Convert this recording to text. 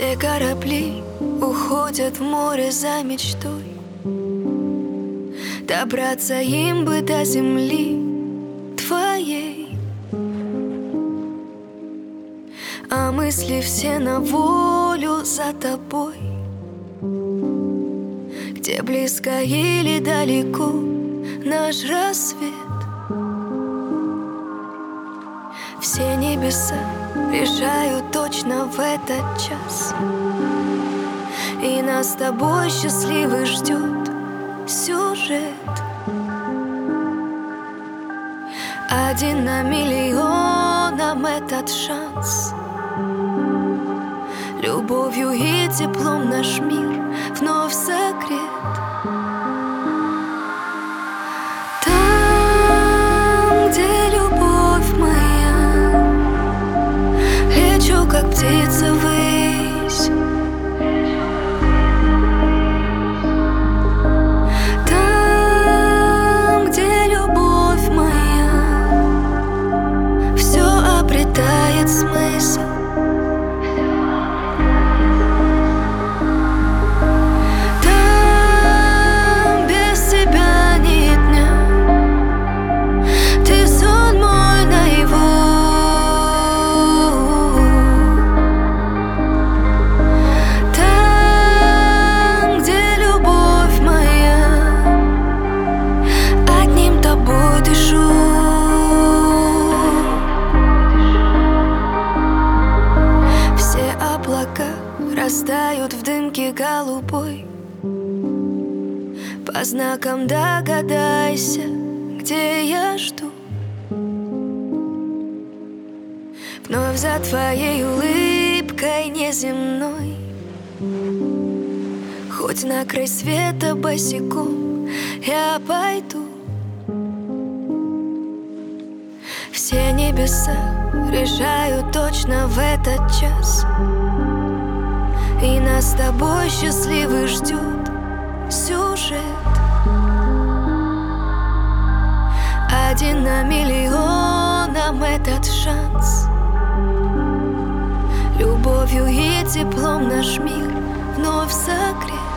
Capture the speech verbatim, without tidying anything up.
Все корабли уходят в море за мечтой. Добраться им бы до земли твоей. А мысли все на волю за тобой. Где близко или далеко наш рассвет. Все небеса решают точно в этот час. И нас с тобой счастливый ждет сюжет. Один на миллион нам этот шанс. Любовью и теплом наш мир вновь согрет. Там, где любовь моя, лечу, как птица ввысь. Там, где любовь моя, все обретает смысл. Растают в дымке голубой. По знакам догадайся, где я жду. Вновь за твоей улыбкой неземной. Хоть на край света босиком я пойду. Все небеса решают точно в этот час. И нас с тобой счастливый ждет сюжет. Один на миллион нам этот шанс. Любовью и теплом наш мир вновь согрет.